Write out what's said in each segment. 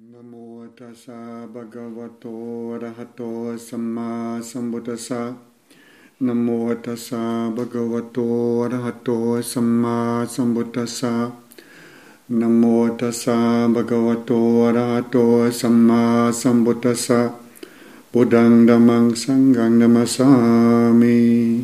Namo tassa bhagavato arahato samma sambuddhassa. Namo tassa bhagavato arahato samma sambuddhassa. Namo tassa bhagavato arahato samma sambuddhassa. Buddhang dhammang sanghang namasami.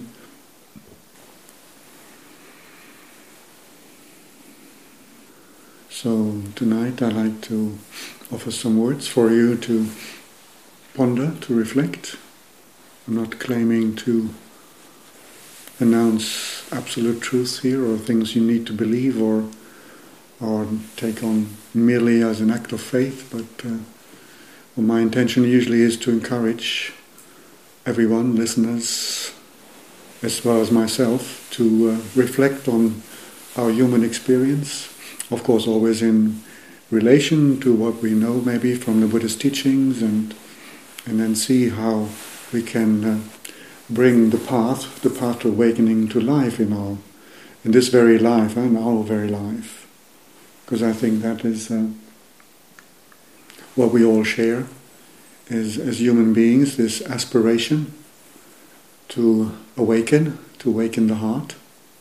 So tonight I'd like to offer some words for you to ponder, to reflect. I'm not claiming to announce absolute truth here or things you need to believe or take on merely as an act of faith, but my intention usually is to encourage everyone, listeners, as well as myself, to reflect on our human experience. Of course, always in relation to what we know maybe from the Buddhist teachings, and then see how we can bring the path to awakening to life in this very life, in our very life. Because I think that is what we all share is, as human beings, this aspiration to awaken the heart.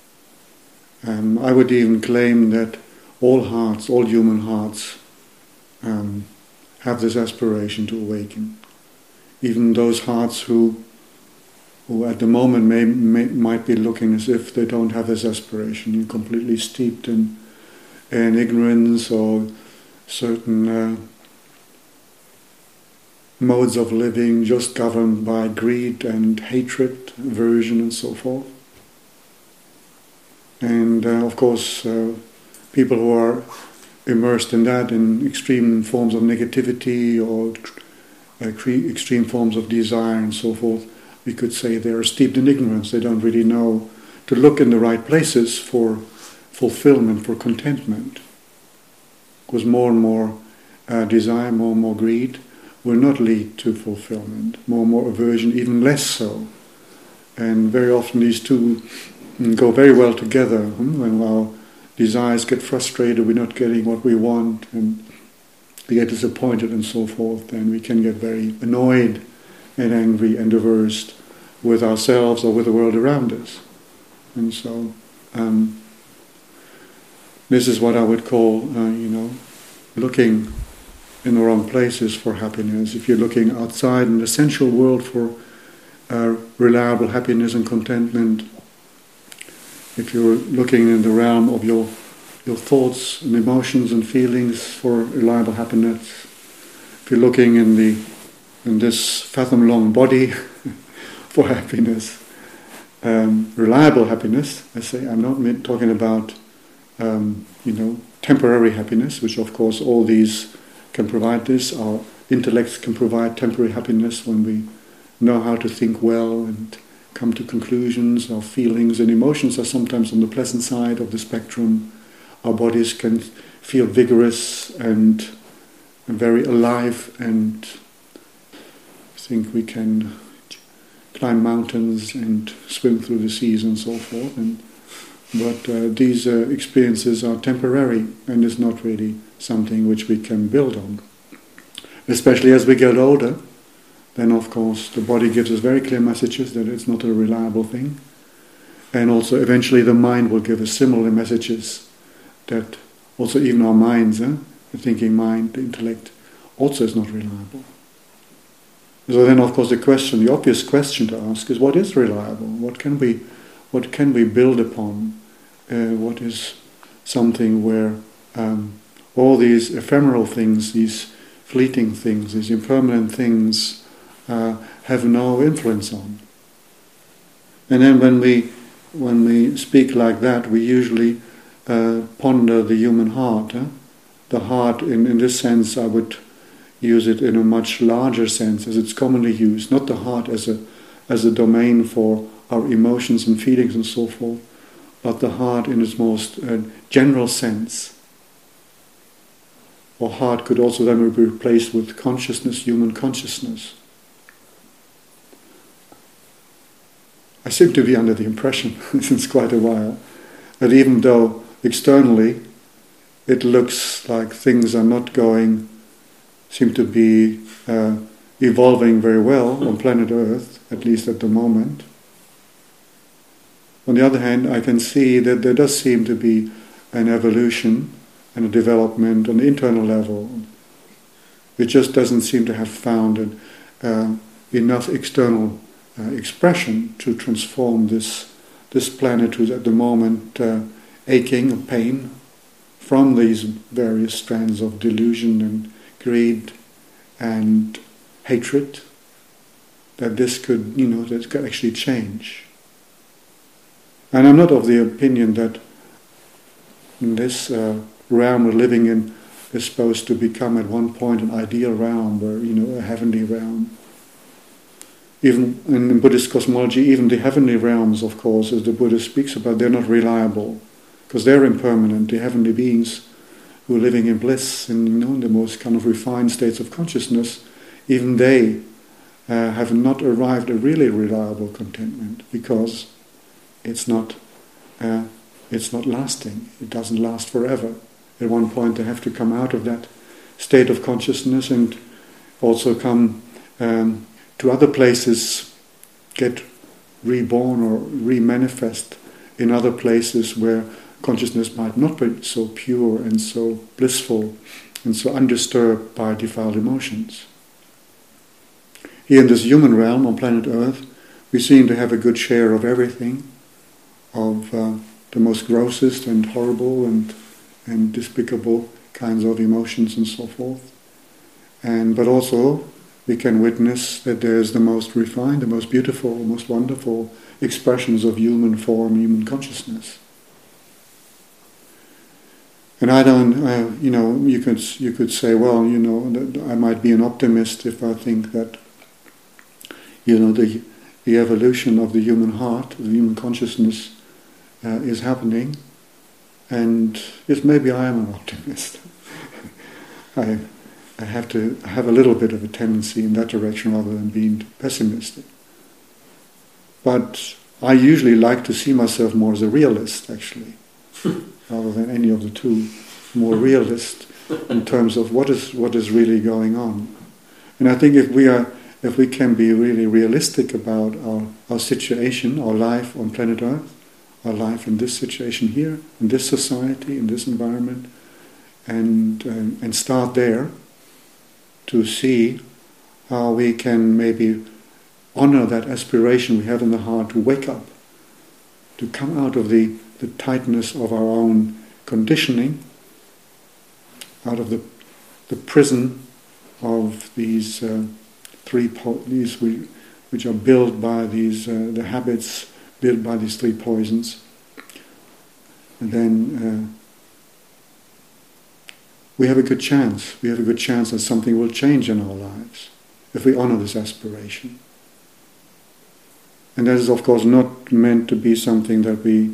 I would even claim that all hearts, all human hearts, have this aspiration to awaken. Even those hearts who at the moment might be looking as if they don't have this aspiration, you're completely steeped in ignorance or certain modes of living just governed by greed and hatred, aversion and so forth. And of course, people who are immersed in that, in extreme forms of negativity or extreme forms of desire and so forth, we could say they are steeped in ignorance. They don't really know to look in the right places for fulfillment, for contentment. Because more and more desire, more and more greed will not lead to fulfillment. More and more aversion, even less so. And very often these two go very well together. When our desires get frustrated, we're not getting what we want, and we get disappointed and so forth, and we can get very annoyed and angry and averse with ourselves or with the world around us. And so this is what I would call, looking in the wrong places for happiness. If you're looking outside in the sensual world for reliable happiness and contentment, if you're looking in the realm of your thoughts and emotions and feelings for reliable happiness, if you're looking in this fathom-long body for happiness, reliable happiness, I say, I'm not talking about temporary happiness, which of course all these can provide this. Our intellects can provide temporary happiness when we know how to think well and come to conclusions. Our feelings and emotions are sometimes on the pleasant side of the spectrum. Our bodies can feel vigorous and very alive, and I think we can climb mountains and swim through the seas and so forth. But these experiences are temporary, and is not really something which we can build on. Especially as we get older, then of course the body gives us very clear messages that it's not a reliable thing. And also eventually the mind will give us similar messages that also even our minds, the thinking mind, the intellect, also is not reliable. So then of course the obvious question to ask is, what is reliable? What can we build upon? What is something where all these ephemeral things, these fleeting things, these impermanent things have no influence on? And then when we speak like that, we usually ponder the human heart. The heart, in this sense, I would use it in a much larger sense as it's commonly used, not the heart as a domain for our emotions and feelings and so forth, but the heart in its most general sense. Or heart could also then be replaced with consciousness, human consciousness. I seem to be under the impression, since quite a while, that even though externally it looks like things are not going seem to be evolving very well on planet Earth, at least at the moment. On the other hand, I can see that there does seem to be an evolution and a development on the internal level. It just doesn't seem to have found enough external expression to transform this planet, who's at the moment aching of pain from these various strands of delusion and greed and hatred, that this could, that could actually change. And I'm not of the opinion that this realm we're living in is supposed to become at one point an ideal realm, where, a heavenly realm. Even in Buddhist cosmology, even the heavenly realms, of course, as the Buddha speaks about, they're not reliable, because they're impermanent. The heavenly beings who are living in bliss, in the most kind of refined states of consciousness, even they have not arrived at really reliable contentment, because it's not lasting. It doesn't last forever. At one point they have to come out of that state of consciousness and also come to other places, get reborn or re-manifest in other places where consciousness might not be so pure and so blissful and so undisturbed by defiled emotions. Here in this human realm on planet Earth, we seem to have a good share of everything, of the most grossest and horrible and despicable kinds of emotions and so forth. But also we can witness that there's the most refined, the most beautiful, most wonderful expressions of human form, human consciousness. And I don't, you could say, well, that I might be an optimist if I think that, the evolution of the human heart, the human consciousness is happening. And yes, maybe I am an optimist. I have a little bit of a tendency in that direction rather than being pessimistic. But I usually like to see myself more as a realist, actually, rather than any of the two. More realist in terms of what is really going on. And I think if we can be really realistic about our situation, our life on planet Earth, our life in this situation here, in this society, in this environment, and start there to see how we can maybe honor that aspiration we have in the heart to wake up, to come out of the tightness of our own conditioning, out of the prison of these which are built by these the habits built by these three poisons. And then we have a good chance. We have a good chance that something will change in our lives if we honor this aspiration. And that is, of course, not meant to be something that we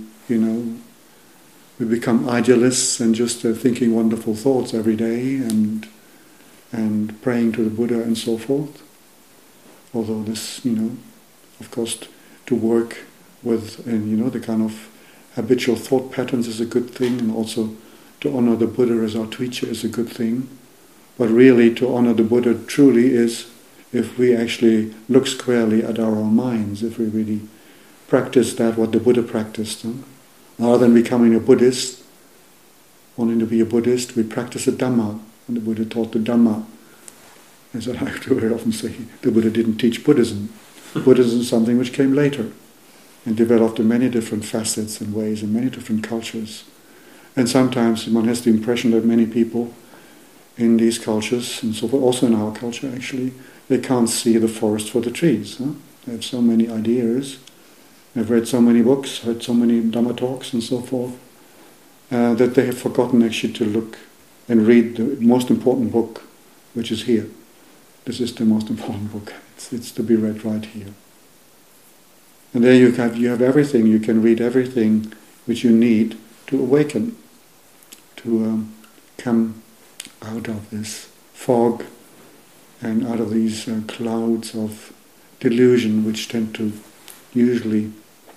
become idealists and just thinking wonderful thoughts every day and praying to the Buddha and so forth. Although this, of course, to work with, the kind of habitual thought patterns is a good thing, and also to honor the Buddha as our teacher is a good thing. But really, to honor the Buddha truly is if we actually look squarely at our own minds, if we really practice that, what the Buddha practiced. Rather than becoming a Buddhist, wanting to be a Buddhist, we practice the Dhamma. And the Buddha taught the Dhamma. As I like to very often say, the Buddha didn't teach Buddhism. Buddhism is something which came later and developed in many different facets and ways in many different cultures. And sometimes one has the impression that many people in these cultures, and so forth, also in our culture actually, they can't see the forest for the trees. They have so many ideas. They've read so many books, heard so many Dhamma talks and so forth, that they have forgotten actually to look and read the most important book, which is here. This is the most important book. It's to be read right here. And there you have everything. You can read everything which you need to awaken, to come out of this fog and out of these clouds of delusion which tend to usually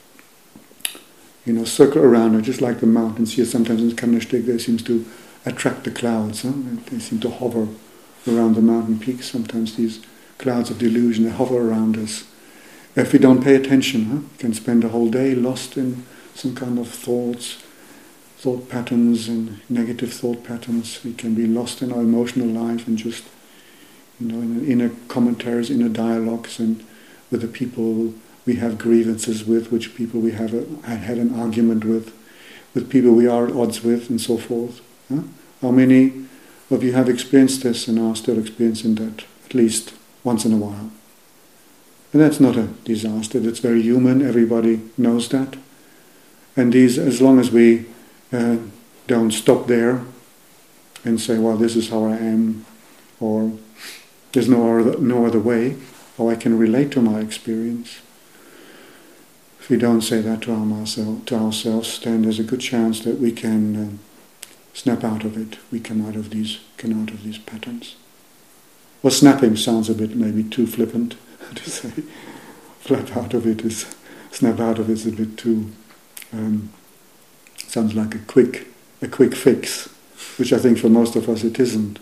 circle around it, just like the mountains here sometimes in Kanishtik, they seem to attract the clouds. They seem to hover around the mountain peaks. Sometimes these clouds of delusion, they hover around us. If we don't pay attention, we can spend a whole day lost in some kind of thought patterns and negative thought patterns. We can be lost in our emotional life and just, in inner commentaries, inner dialogues, and with the people we have grievances with people we have had an argument with people we are at odds with, and so forth. How many of you have experienced this and are still experiencing that, at least once in a while? And that's not a disaster, that's very human, everybody knows that. And these, as long as we don't stop there and say, well, this is how I am, or there's no other way, or I can relate to my experience. If we don't say that to ourselves, then there's a good chance that we can snap out of it. We come out of these patterns. Well, snapping sounds a bit maybe too flippant to say. Snap out of it is a bit too. Sounds like a quick fix, which I think for most of us it isn't.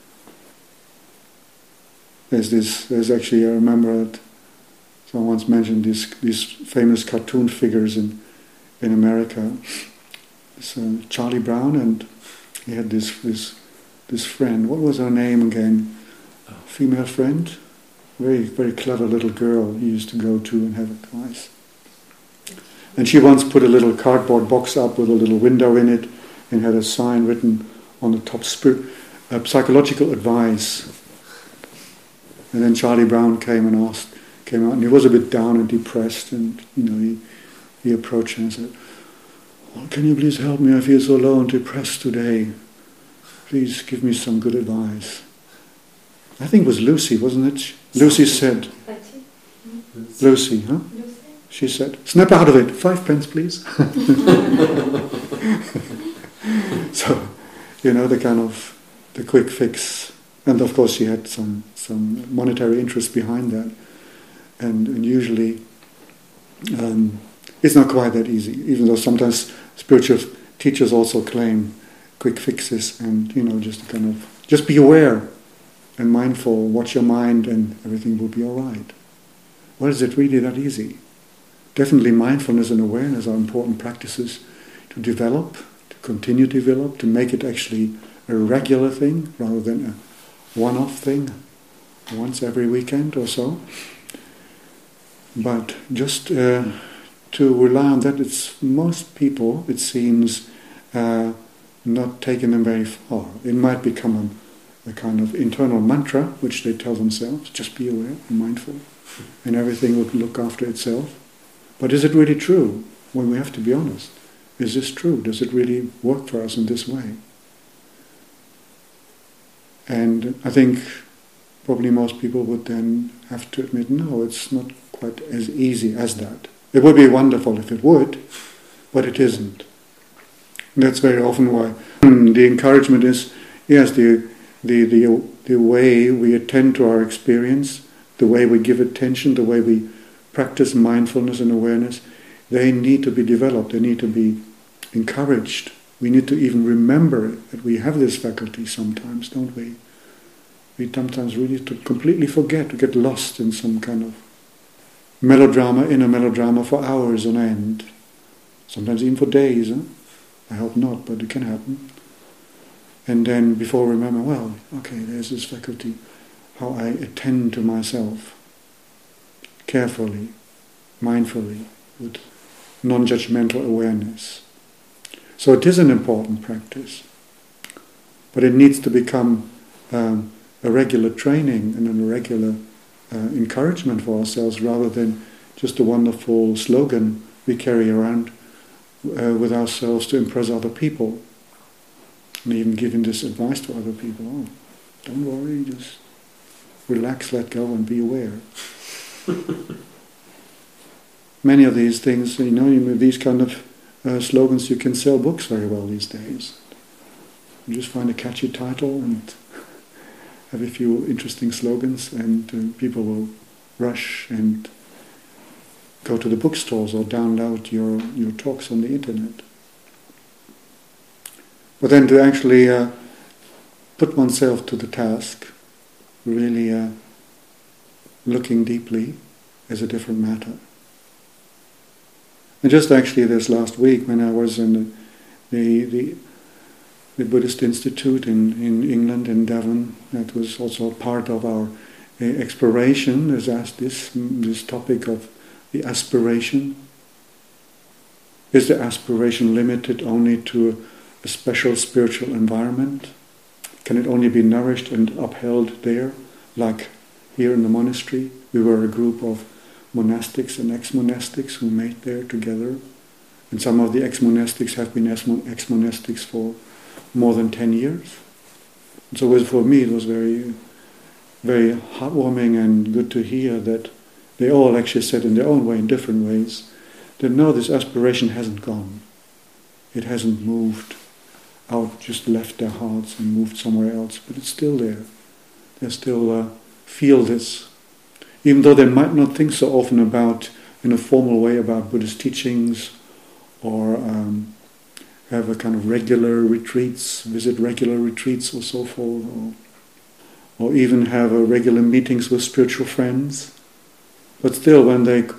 There's actually, I remember that someone once mentioned these famous cartoon figures in America. It's Charlie Brown, and he had this friend. What was her name again? Female friend, very very clever little girl. He used to go to and have advice. And she once put a little cardboard box up with a little window in it, and had a sign written on the top: psychological advice. And then Charlie Brown came out, and he was a bit down and depressed, and he approached her and said, "Oh, can you please help me? I feel so low and depressed today. Please give me some good advice." I think it was Lucy, wasn't it? Lucy said, Lucy, huh? She said, "Snap out of it, 5 pence, please." So, the quick fix. And of course she had some monetary interest behind that. And usually it's not quite that easy, even though sometimes spiritual teachers also claim quick fixes and, just be aware and mindful, watch your mind and everything will be all right. Well, is it really that easy? Definitely mindfulness and awareness are important practices to develop, to continue to develop, to make it actually a regular thing rather than a one-off thing, once every weekend or so. But just to rely on that, it's most people, it seems, not taking them very far. It might become a kind of internal mantra, which they tell themselves, just be aware and mindful, and everything will look after itself. But is it really true? Well, we have to be honest. Is this true? Does it really work for us in this way? And I think probably most people would then have to admit, no, it's not quite as easy as that. It would be wonderful if it would, but it isn't. And that's very often why the encouragement is, yes, the way we attend to our experience, the way we give attention, the way we practice mindfulness and awareness, they need to be developed, they need to be encouraged. We need to even remember that we have this faculty sometimes, don't we? We sometimes really completely forget, to get lost in some kind of melodrama, inner melodrama for hours on end. Sometimes even for days. I hope not, but it can happen. And then before we remember, well, okay, there's this faculty, how I attend to myself carefully, mindfully, with non-judgmental awareness. So it is an important practice, but it needs to become a regular training and a regular encouragement for ourselves, rather than just a wonderful slogan we carry around with ourselves to impress other people, and even giving this advice to other people. Oh, don't worry, just relax, let go, and be aware. Many of these things, with these kind of slogans, you can sell books very well these days. You just find a catchy title and have a few interesting slogans, and people will rush and go to the bookstores or download your talks on the internet. But then to actually put oneself to the task really looking deeply is a different matter. And just actually this last week, when I was in the Buddhist Institute in England, in Devon, that was also part of our exploration. There's asked this topic of the aspiration. Is the aspiration limited only to a special spiritual environment? Can it only be nourished and upheld there, like here in the monastery? We were a group of monastics and ex-monastics who met there together. And some of the ex-monastics have been ex-monastics for more than 10 years. And so for me it was very, very heartwarming and good to hear that they all actually said in their own way, in different ways, that no, this aspiration hasn't gone. It hasn't moved out, just left their hearts and moved somewhere else, but it's still there. They still feel this. Even though they might not think so often about, in a formal way, about Buddhist teachings, or have a kind of regular retreats, visit regular retreats or so forth, or even have regular meetings with spiritual friends. But still, when they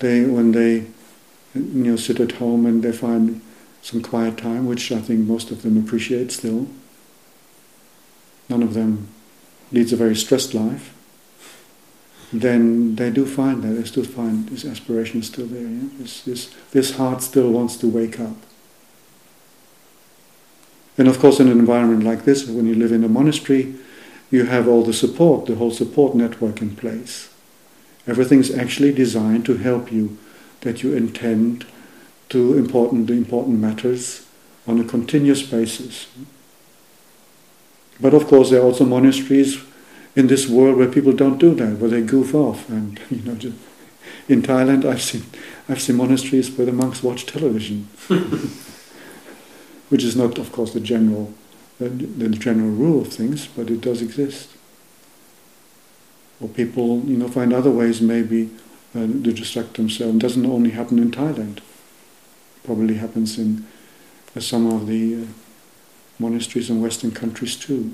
sit at home and they find some quiet time, which I think most of them appreciate still. None of them leads a very stressed life. Then they do find that, they still find this aspiration is still there. Yeah? This heart still wants to wake up. And of course in an environment like this, when you live in a monastery, you have all the support, the whole support network in place. Everything's actually designed to help you, that you attend to the important matters on a continuous basis. But of course there are also monasteries in this world where people don't do that, where they goof off. And just, in Thailand I've seen monasteries where the monks watch television, which is not, of course, the general rule of things, but it does exist. Or people, find other ways maybe to distract themselves. It doesn't only happen in Thailand. It probably happens in some of the monasteries in Western countries too.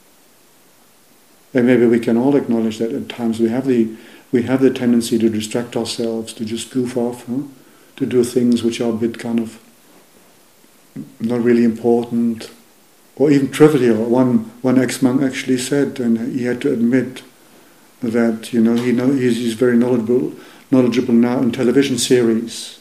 And maybe we can all acknowledge that at times we have the tendency to distract ourselves, to just goof off, to do things which are a bit kind of not really important, or even trivial. One ex-monk actually said, and he had to admit that he's very knowledgeable now in television series.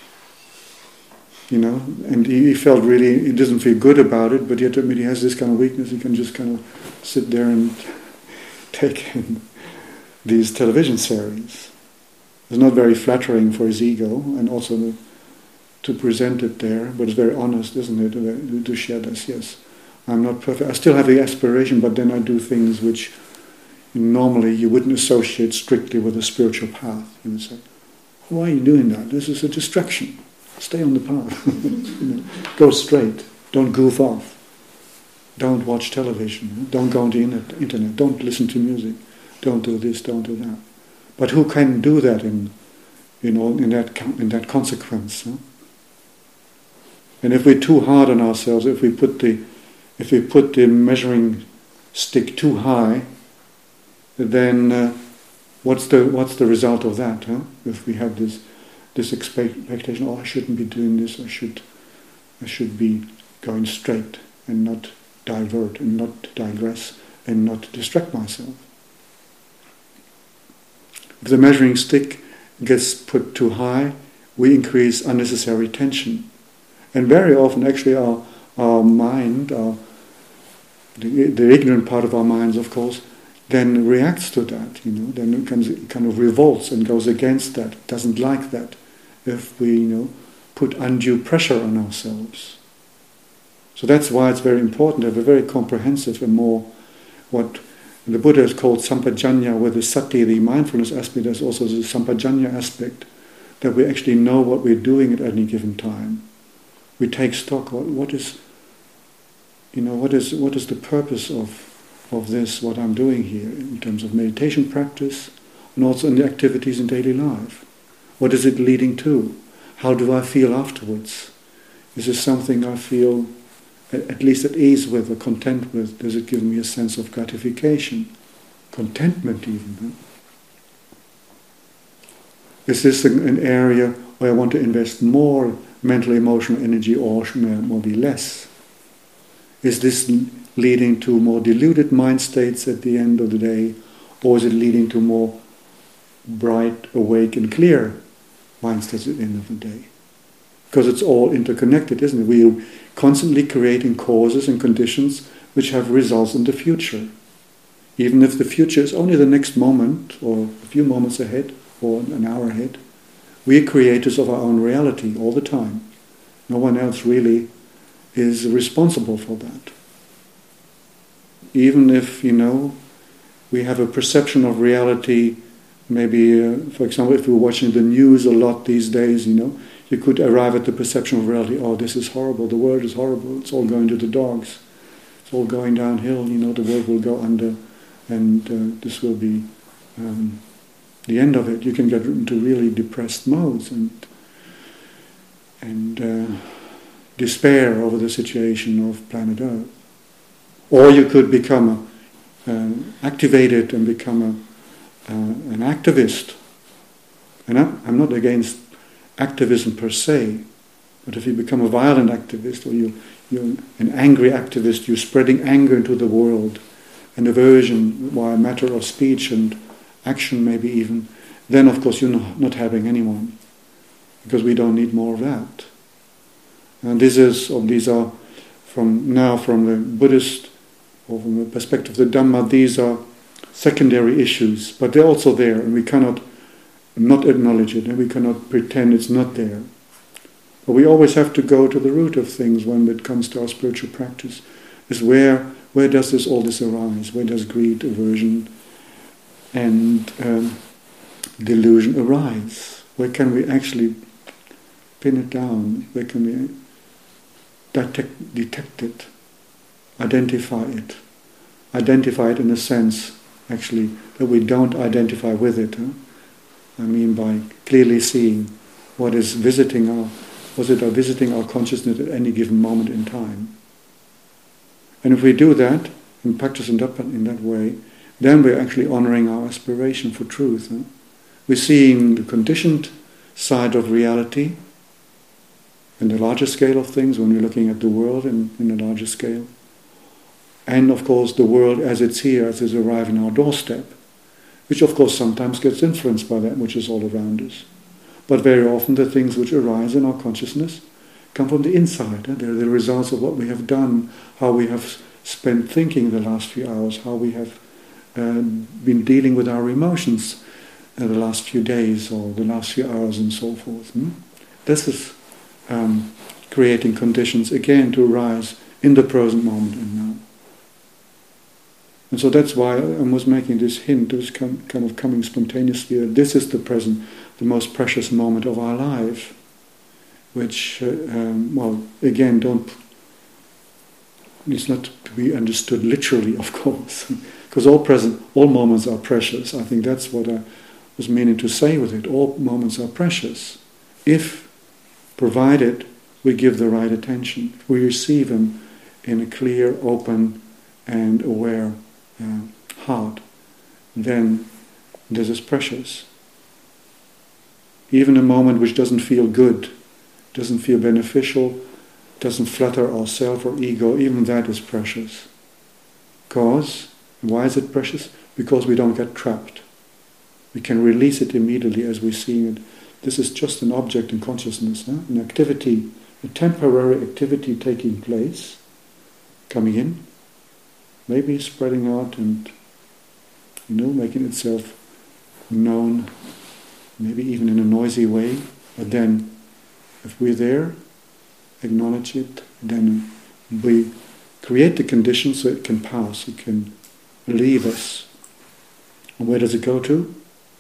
And he felt really, he doesn't feel good about it, but he had to admit he has this kind of weakness. He can just kind of sit there and take in these television series. It's not very flattering for his ego, and also to present it there, but it's very honest, isn't it, to share this. Yes, I'm not perfect. I still have the aspiration, but then I do things which normally you wouldn't associate strictly with a spiritual path. You would say, why are you doing that? This is a distraction. Stay on the path. Go straight. Don't goof off. Don't watch television. Don't go on the internet. Don't listen to music. Don't do this. Don't do that. But who can do that in that consequence? And if we're too hard on ourselves, if we put the measuring stick too high, then what's the result of that? If we have this expectation, I shouldn't be doing this. I should be going straight and not divert and not digress and not distract myself. If the measuring stick gets put too high, we increase unnecessary tension. And very often, actually, our mind, the ignorant part of our minds, of course, then reacts to that. Then it kind of revolts and goes against that, doesn't like that, if we, put undue pressure on ourselves. So that's why it's very important to have a very comprehensive and more, what the Buddha has called sampajanya, where the sati, the mindfulness aspect, there's also the sampajanya aspect, that we actually know what we're doing at any given time. We take stock. What is the purpose of this? What I'm doing here in terms of meditation practice, and also in the activities in daily life. What is it leading to? How do I feel afterwards? Is this something I feel at least at ease with or content with? Does it give me a sense of gratification? contentment even. Is this an area where I want to invest more mental, emotional energy, or maybe less? Is this leading to more diluted mind states at the end of the day, or is it leading to more bright, awake and clear mind states at the end of the day? Because it's all interconnected, isn't it? We are constantly creating causes and conditions which have results in the future. Even if the future is only the next moment, or a few moments ahead, or an hour ahead, we are creators of our own reality all the time. No one else really is responsible for that. Even if, we have a perception of reality, maybe, for example, if we're watching the news a lot these days, you could arrive at the perception of reality, oh, this is horrible, the world is horrible, it's all going to the dogs, it's all going downhill, the world will go under, and this will be the end of it. You can get into really depressed modes and despair over the situation of planet Earth. Or you could become activated and become an activist. And I'm not against activism per se, but if you become a violent activist, or you're an angry activist, you're spreading anger into the world and aversion via matter of speech and action maybe even, then of course you're not helping anyone, because we don't need more of that. And these are from the Buddhist, or from the perspective of the Dhamma, these are secondary issues, but they're also there, and we cannot not acknowledge it, and we cannot pretend it's not there. But we always have to go to the root of things when it comes to our spiritual practice, is where does all this arise? Where does greed, aversion, and delusion arise? Where can we actually pin it down? Where can we detect it, identify it? Identify it in a sense, actually, that we don't identify with it. I mean by clearly seeing what is visiting our consciousness at any given moment in time. And if we do that, and practice in that way, then we're actually honoring our aspiration for truth. We're seeing the conditioned side of reality in the larger scale of things, when we're looking at the world in a larger scale. And of course the world as it's here, as it's arriving on our doorstep, which of course sometimes gets influenced by that which is all around us. But very often the things which arise in our consciousness come from the inside. They're the results of what we have done, how we have spent thinking the last few hours, how we have been dealing with our emotions the last few days or the last few hours and so forth. This is creating conditions again to arise in the present moment and now. And so that's why I was making this hint, this kind of coming spontaneously, that this is the present, the most precious moment of our life, which, again, it's not to be understood literally, of course, because all moments are precious. I think that's what I was meaning to say with it. All moments are precious, if, provided, we give the right attention, if we receive them in a clear, open, and aware heart, then this is precious. Even a moment which doesn't feel good, doesn't feel beneficial, doesn't flatter our self or ego, even that is precious. Why is it precious? Because we don't get trapped. We can release it immediately as we're seeing it. This is just an object in consciousness, an activity, a temporary activity taking place, coming in, maybe spreading out and, making itself known, maybe even in a noisy way. But then, if we're there, acknowledge it, then we create the conditions so it can pass, it can leave us. And where does it go to?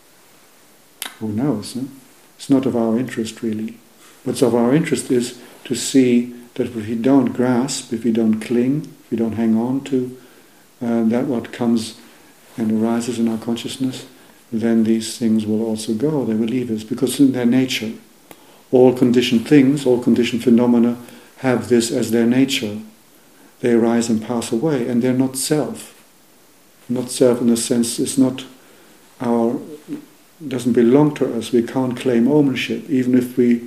Who knows? It's not of our interest really. What's of our interest is to see that if we don't grasp, if we don't cling, if we don't hang on to that what comes and arises in our consciousness, then these things will also go, they will leave us, because in their nature, all conditioned things, all conditioned phenomena have this as their nature. They arise and pass away, and they're not self. Not self in a sense, it's not doesn't belong to us. We can't claim ownership, even if we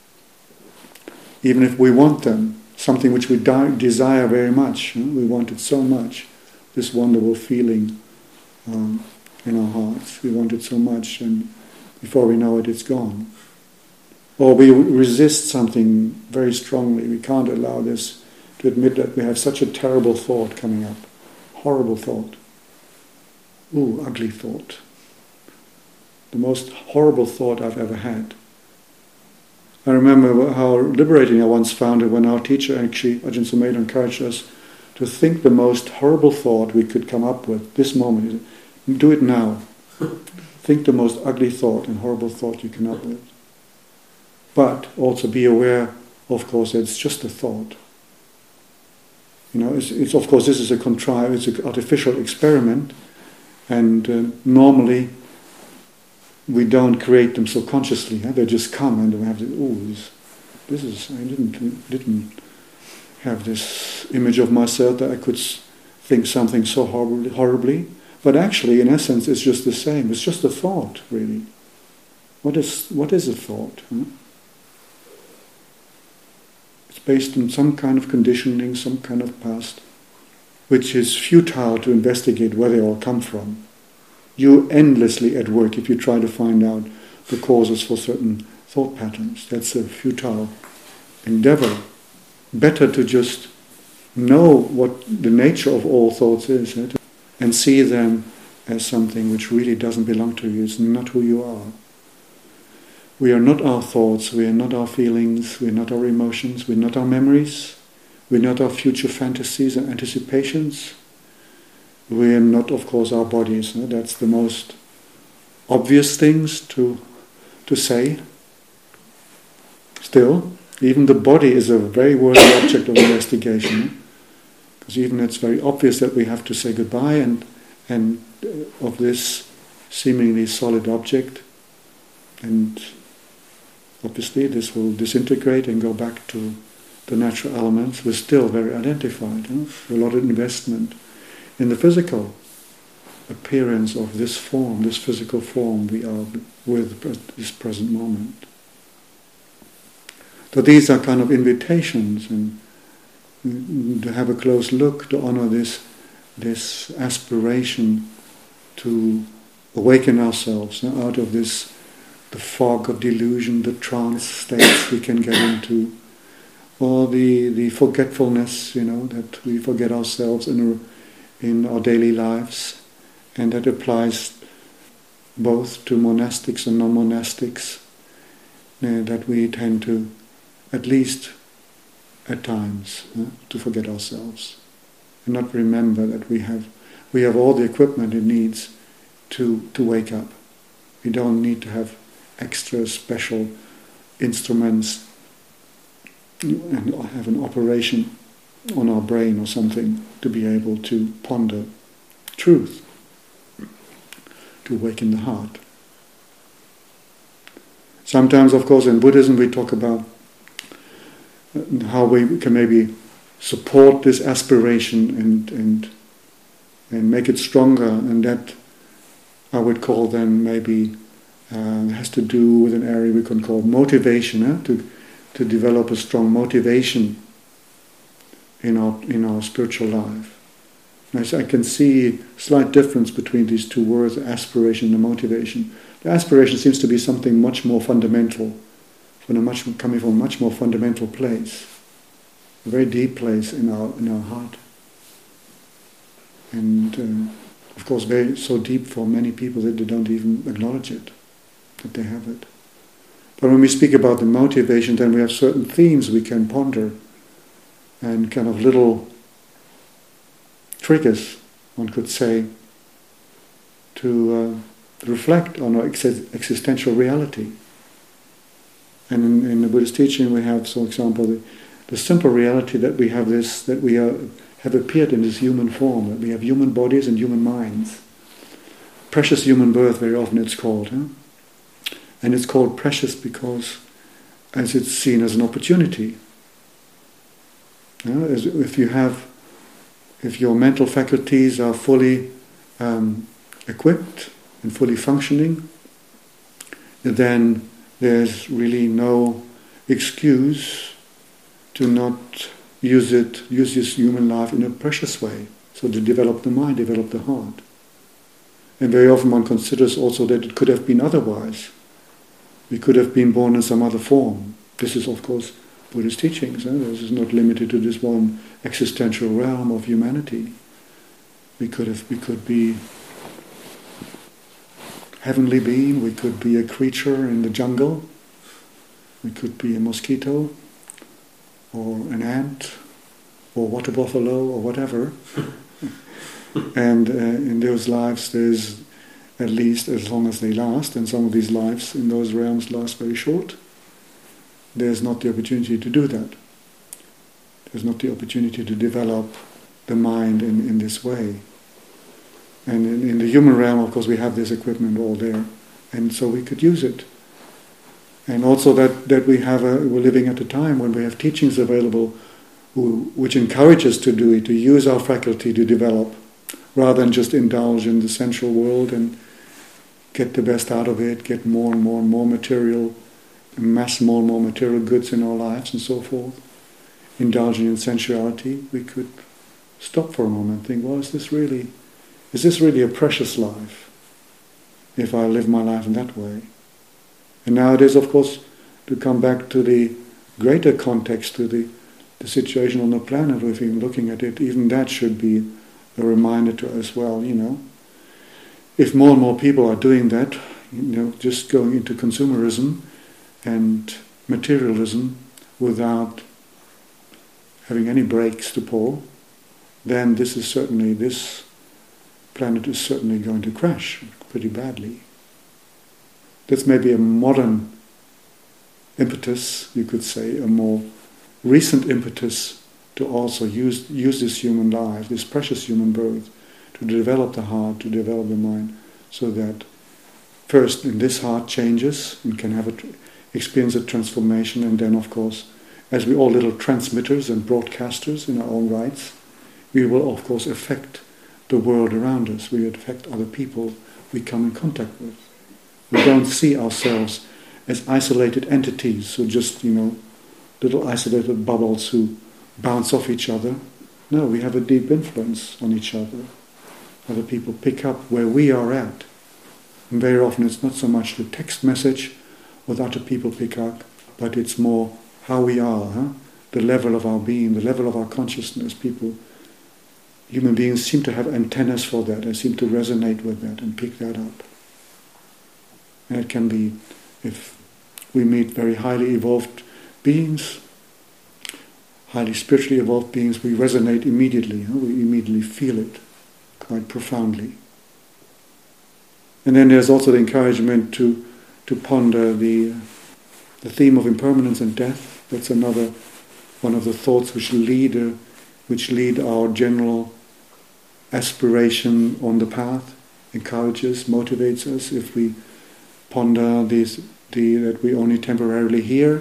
want them, something which we desire very much. We want it so much, this wonderful feeling in our hearts. We want it so much, and before we know it, it's gone. Or we resist something very strongly. We can't allow this to admit that we have such a terrible thought coming up. Horrible thought. Ooh, ugly thought. The most horrible thought I've ever had. I remember how liberating I once found it when our teacher, actually, Ajahn Sumedho, encouraged us to think the most horrible thought we could come up with this moment. Do it now. Think the most ugly thought and horrible thought you come up with. But also be aware, of course, that it's just a thought. It's of course, this is it's an artificial experiment, and normally we don't create them so consciously. They just come, and we have to. I didn't have this image of myself that I could think something so horribly. But actually, in essence, it's just the same. It's just a thought, really. What is a thought? It's based on some kind of conditioning, some kind of past, which is futile to investigate where they all come from. You're endlessly at work if you try to find out the causes for certain thought patterns. That's a futile endeavor. Better to just know what the nature of all thoughts is, and see them as something which really doesn't belong to you. It's not who you are. We are not our thoughts, we are not our feelings, we are not our emotions, we are not our memories, we are not our future fantasies and anticipations. We are not, of course, our bodies. That's the most obvious things to say. Still, even the body is a very worthy object of investigation, because even it's very obvious that we have to say goodbye and of this seemingly solid object, and obviously this will disintegrate and go back to the natural elements. We're still very identified. A lot of investment in the physical appearance of this form, this physical form we are with this present moment. So these are kind of invitations, and to have a close look, to honor this aspiration to awaken ourselves out of the fog of delusion, the trance states we can get into, or the forgetfulness, that we forget ourselves in our daily lives, and that applies both to monastics and non-monastics, that we tend to, at least at times, to forget ourselves and not remember that we have all the equipment it needs to wake up. We don't need to have extra special instruments and have an operation on our brain or something to be able to ponder truth, to awaken the heart. Sometimes, of course, in Buddhism we talk about how we can maybe support this aspiration and make it stronger, and that I would call then maybe has to do with an area we can call motivation, to develop a strong motivation in our spiritual life. And I can see a slight difference between these two words, aspiration and motivation. The aspiration seems to be something much more fundamental, coming from a much more fundamental place, a very deep place in our heart, and of course so deep for many people that they don't even acknowledge it, that they have it. But when we speak about the motivation, then we have certain themes we can ponder, and kind of little triggers, one could say, to reflect on our existential reality. And in the Buddhist teaching we have, for example, the simple reality that we have have appeared in this human form, that we have human bodies and human minds. Precious human birth, very often it's called. And it's called precious because as it's seen as an opportunity. If your mental faculties are fully equipped and fully functioning, then there's really no excuse to not use this human life in a precious way. So to develop the mind, develop the heart. And very often one considers also that it could have been otherwise. We could have been born in some other form. This is, of course, Buddhist teachings. This is not limited to this one existential realm of humanity. We could be heavenly being, we could be a creature in the jungle, we could be a mosquito, or an ant, or water buffalo, or whatever. And in those lives there's, at least as long as they last, and some of these lives in those realms last very short, there's not the opportunity to do that. There's not the opportunity to develop the mind in this way. And in the human realm, of course, we have this equipment all there, and so we could use it. And also that we're living at a time when we have teachings available which encourage us to do it, to use our faculty to develop, rather than just indulge in the sensual world and get the best out of it, get more and more and more material, amass more and more material goods in our lives and so forth. Indulging in sensuality, we could stop for a moment and think, well, is this really a precious life if I live my life in that way? And nowadays, of course, to come back to the greater context, to the situation on the planet, if we're looking at it, even that should be a reminder to us, well, if more and more people are doing that, just going into consumerism and materialism without having any brakes to pull, then this planet is certainly going to crash pretty badly. That's maybe a modern impetus, you could say, a more recent impetus to also use this human life, this precious human birth, to develop the heart, to develop the mind, so that first in this heart changes and can have experience a transformation, and then of course, as we're all little transmitters and broadcasters in our own rights, we will of course affect the world around us, we affect other people we come in contact with. We don't see ourselves as isolated entities who just, little isolated bubbles who bounce off each other. No, we have a deep influence on each other. Other people pick up where we are at. And very often it's not so much the text message what other people pick up, but it's more how we are, the level of our being, the level of our consciousness. Human beings seem to have antennas for that, they seem to resonate with that and pick that up. And it can be, if we meet very highly evolved beings, highly spiritually evolved beings, we resonate immediately, we immediately feel it quite profoundly. And then there's also the encouragement to ponder the theme of impermanence and death. That's another one of the thoughts which lead our general aspiration on the path, encourages, motivates us. If we ponder that we only temporarily here,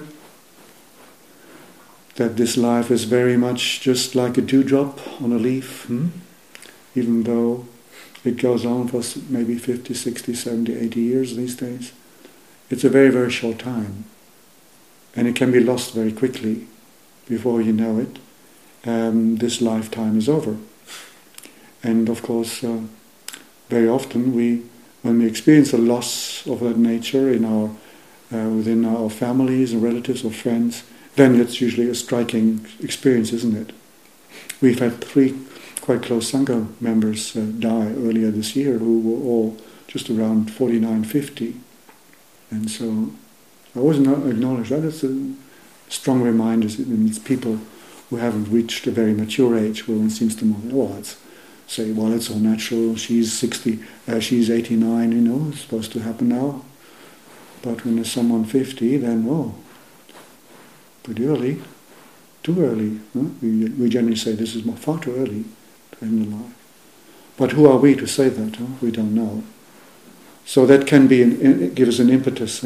that this life is very much just like a dewdrop on a leaf, even though it goes on for maybe 50, 60, 70, 80 years these days. It's a very, very short time. And it can be lost very quickly. Before you know it, this lifetime is over. And of course, very often when we experience a loss of that nature within our families and relatives or friends, then it's usually a striking experience, isn't it? We've had 3 quite close Sangha members die earlier this year, who were all just around 49, 50. And so I always acknowledge that. It's a strong reminder. It's people who haven't reached a very mature age where one seems to it's all natural, she's 60, she's 89, it's supposed to happen now. But when there's someone 50, then, pretty early, too early. We generally say this is far too early to end the life. But who are we to say that? We don't know. So that can give us an impetus.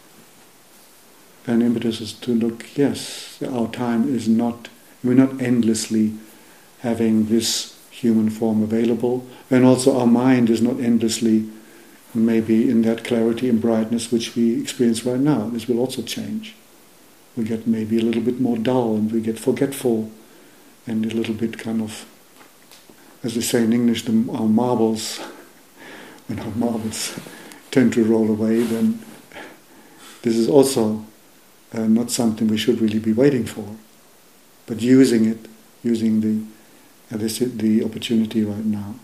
An impetus is to look, yes, our time is not, we're not endlessly having this human form available, and also our mind is not endlessly maybe in that clarity and brightness which we experience right now. This will also change. We get maybe a little bit more dull, and we get forgetful, and a little bit kind of, as they say in English, our marbles, when our marbles tend to roll away, then this is also not something we should really be waiting for, but using the opportunity right now.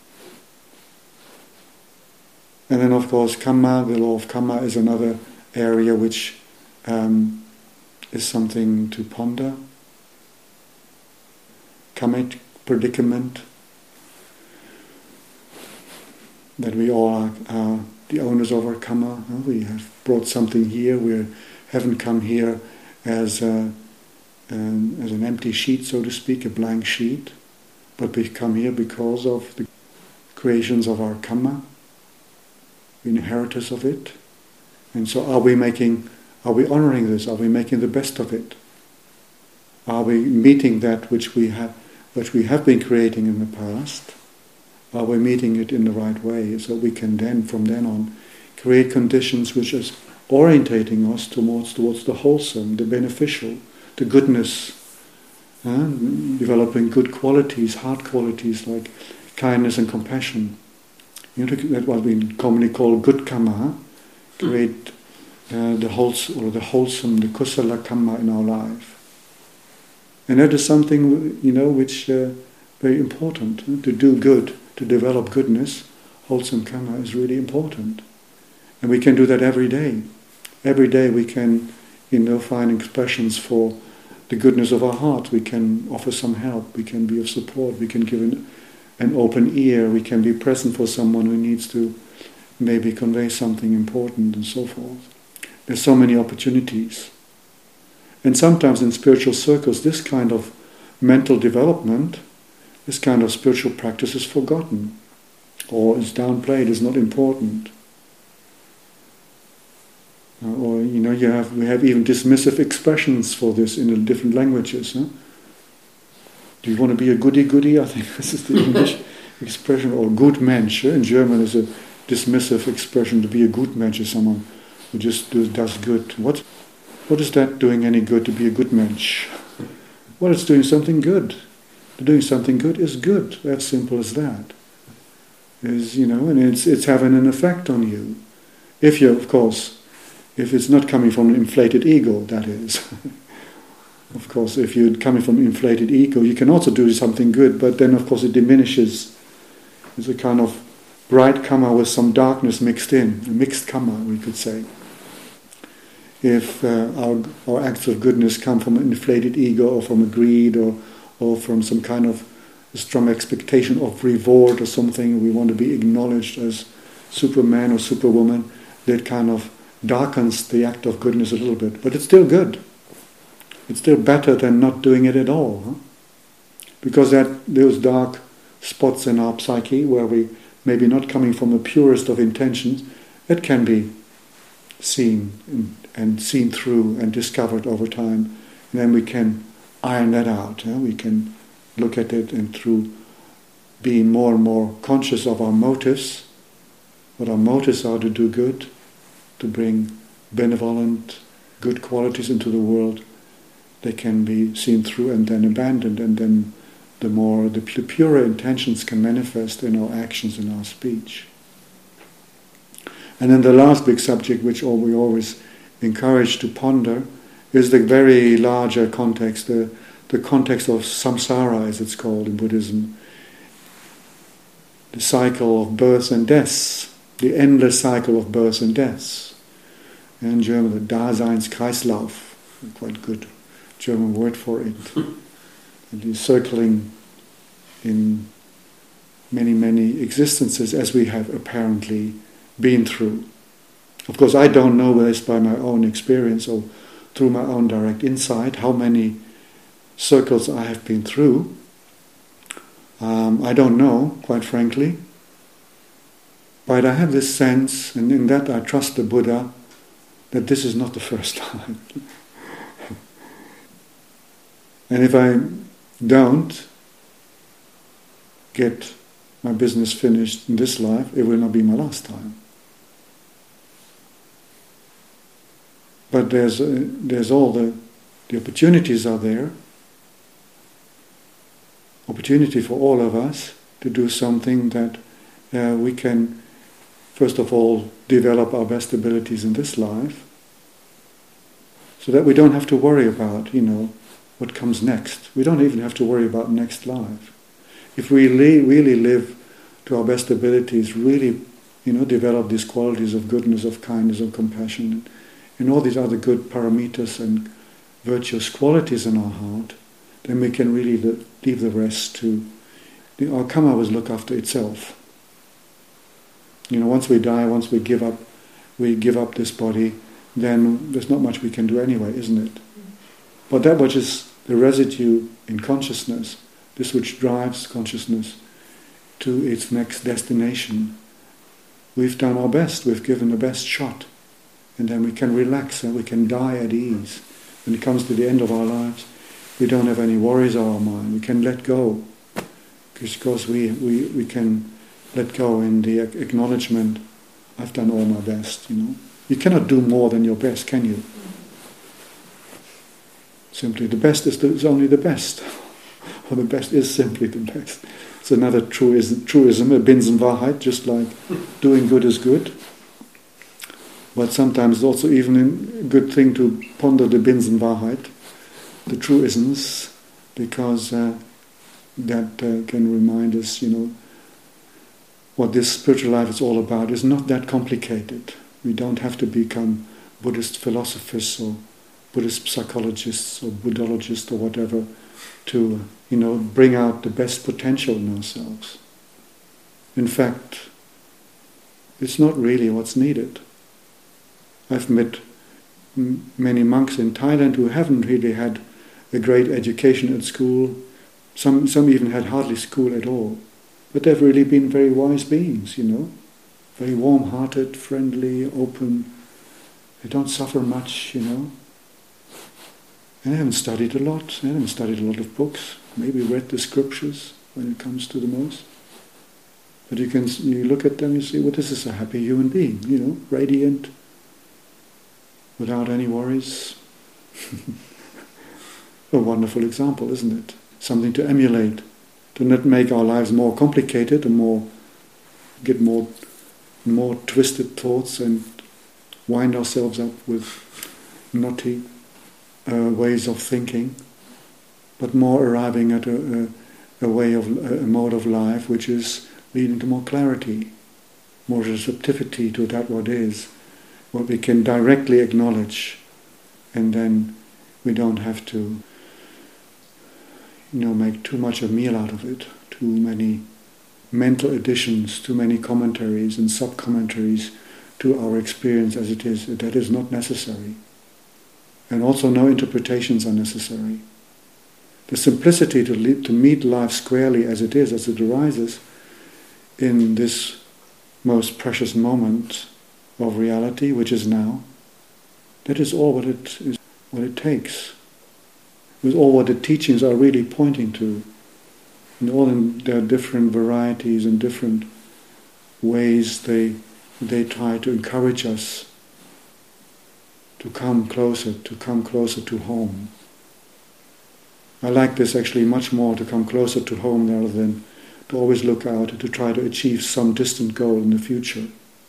And then, of course, karma, the law of karma, is another area which is something to ponder. Karmic predicament, that we all are the owners of our karma. We have brought something here. We haven't come here as an empty sheet, so to speak, a blank sheet, but we come here because of the creations of our karma, the inheritors of it. And so are we honoring this? Are we making the best of it? Are we meeting that which we have been creating in the past? Are we meeting it in the right way, so we can then, from then on, create conditions which is orientating us towards the wholesome, the beneficial, the goodness, developing good qualities, heart qualities like kindness and compassion. That's what we commonly call good karma. Create the wholesome, the kusala karma in our life. And that is something, which very important. To do good, to develop goodness, wholesome karma is really important. And we can do that every day. Every day we can, find expressions for the goodness of our heart. We can offer some help. We can be of support. We can give an open ear. We can be present for someone who needs to maybe convey something important and so forth. There's so many opportunities. And sometimes in spiritual circles, this kind of mental development, this kind of spiritual practice is forgotten, or is downplayed, is not important. We have even dismissive expressions for this in the different languages. Do you want to be a goody-goody? I think this is the English expression, or gut Mensch. In German is a dismissive expression. To be a gut Mensch is someone who just does good. What is that doing any good, to be a good Mensch? Well, it's doing something good. Doing something good is good. As simple as that. And it's having an effect on you. If it's not coming from an inflated ego, that is. Of course, if you're coming from inflated ego, you can also do something good, but then of course it diminishes. It's a kind of bright karma with some darkness mixed in, a mixed karma, we could say. If our acts of goodness come from an inflated ego, or from a greed, or from some kind of strong expectation of reward or something, we want to be acknowledged as Superman or Superwoman, that kind of darkens the act of goodness a little bit. But it's still good. It's still better than not doing it at all. Because those dark spots in our psyche, where we maybe not coming from the purest of intentions, it can be seen and seen through and discovered over time. And then we can iron that out. We can look at it, and through being more and more conscious of our motives, what our motives are to do good, to bring benevolent, good qualities into the world, they can be seen through and then abandoned, and then the purer intentions can manifest in our actions and our speech. And then the last big subject, which we always encourage to ponder, is the very larger context, the context of samsara, as it's called in Buddhism. The cycle of births and deaths, the endless cycle of births and deaths. In German, the Daseinskreislauf, quite good German word for it. It is circling in many, many existences, as we have apparently been through. Of course, I don't know this by my own experience or through my own direct insight, how many circles I have been through. I don't know, quite frankly. But I have this sense, and in that I trust the Buddha, that this is not the first time. And if I don't, get my business finished in this life, it will not be my last time. But there's all the opportunities are there. Opportunity for all of us to do something that we can, first of all, develop our best abilities in this life, so that we don't have to worry about, what comes next. We don't even have to worry about next life. If we really live to our best abilities, really, develop these qualities of goodness, of kindness, of compassion, and all these other good paramitas and virtuous qualities in our heart, then we can really leave the rest to our karma will look after itself. Once we die, once we give up this body, then there's not much we can do anyway, isn't it? But that which is the residue in consciousness, this which drives consciousness to its next destination, we've done our best, we've given the best shot, and then we can relax and we can die at ease. When it comes to the end of our lives, we don't have any worries on our mind, we can let go, because we can let go in the acknowledgement, I've done all my best, You cannot do more than your best, can you? Simply the best is only the best. Or the best is simply the best. It's another truism, a Binsenwahrheit, just like doing good is good. But sometimes it's also even a good thing to ponder the Binsenwahrheit, the truisms, because that can remind us, what this spiritual life is all about is not that complicated. We don't have to become Buddhist philosophers or Buddhist psychologists or Buddhologists or whatever to, bring out the best potential in ourselves. In fact, it's not really what's needed. I've met many monks in Thailand who haven't really had a great education at school. Some even had hardly school at all. But they've really been very wise beings, very warm-hearted, friendly, open. They don't suffer much, And they haven't studied a lot. They haven't studied a lot of books. Maybe read the scriptures when it comes to the most. But you look at them, you see, well, this is a happy human being, radiant, without any worries. A wonderful example, isn't it? Something to emulate, to not make our lives more complicated and get more twisted thoughts and wind ourselves up with knotty ways of thinking, but more arriving at a mode of life which is leading to more clarity, more receptivity to that what is, what we can directly acknowledge, and then we don't have to make too much a meal out of it, too many mental additions, too many commentaries and sub-commentaries to our experience as it is. That is not necessary. And also no interpretations are necessary. The simplicity to meet life squarely as it is, as it arises, in this most precious moment of reality, which is now, that is all what it takes. With all what the teachings are really pointing to, and all in their different varieties and different ways they try to encourage us to come closer to home. I like this actually much more, to come closer to home rather than to always look out and to try to achieve some distant goal in the future.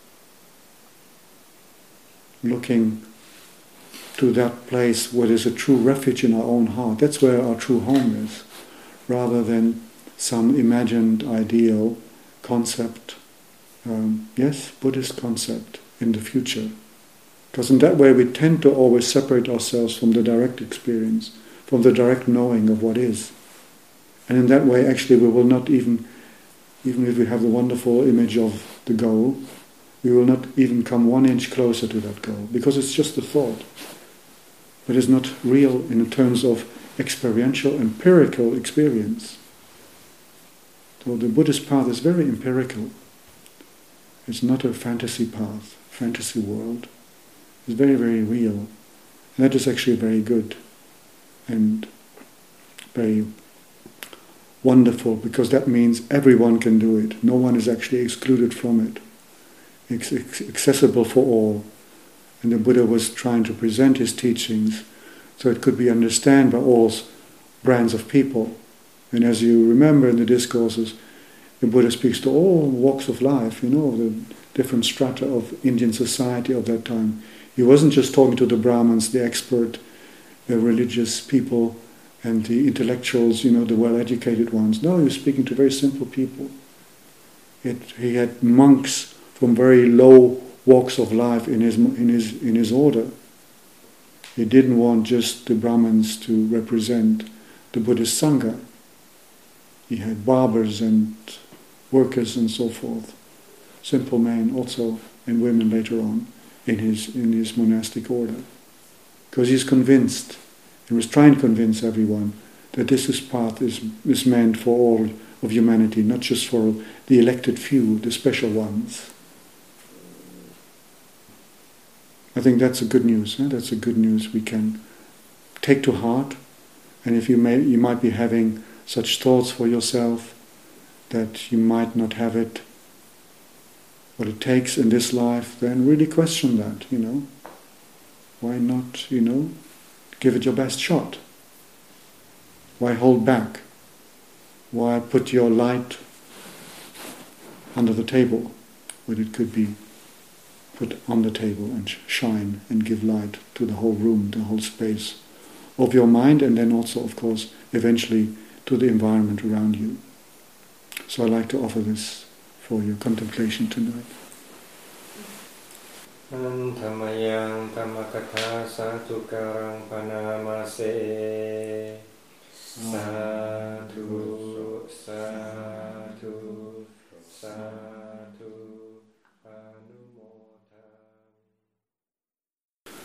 Looking to that place where there's a true refuge in our own heart. That's where our true home is, rather than some imagined ideal concept, Buddhist concept in the future. Because in that way we tend to always separate ourselves from the direct experience, from the direct knowing of what is. And in that way actually we will not even if we have the wonderful image of the goal, we will not even come 1 inch closer to that goal, because it's just a thought. But it's not real in terms of experiential, empirical experience. So the Buddhist path is very empirical. It's not a fantasy path, fantasy world. It's very, very real. And that is actually very good and very wonderful, because that means everyone can do it. No one is actually excluded from it. It's accessible for all. And the Buddha was trying to present his teachings so it could be understood by all brands of people. And as you remember in the discourses, the Buddha speaks to all walks of life, the different strata of Indian society of that time. He wasn't just talking to the Brahmins, the expert, the religious people, and the intellectuals, the well-educated ones. No, he was speaking to very simple people. He had monks from very low walks of life in his order. He didn't want just the Brahmins to represent the Buddhist Sangha. He had barbers and workers and so forth, simple men also, and women later on in his monastic order, because he's convinced. He was trying to convince everyone that this path is meant for all of humanity, not just for the elected few, the special ones. I think that's a good news. That's a good news we can take to heart. And if you might be having such thoughts for yourself that you might not have it, what it takes in this life, then really question that. Why not? Give it your best shot. Why hold back? Why put your light under the table when it could be put on the table and shine and give light to the whole room, the whole space of your mind, and then also, of course, eventually to the environment around you. So I'd like to offer this for your contemplation tonight. Antamayang tamakatha satukarang panamase. Sadhu, sadhu, sadhu.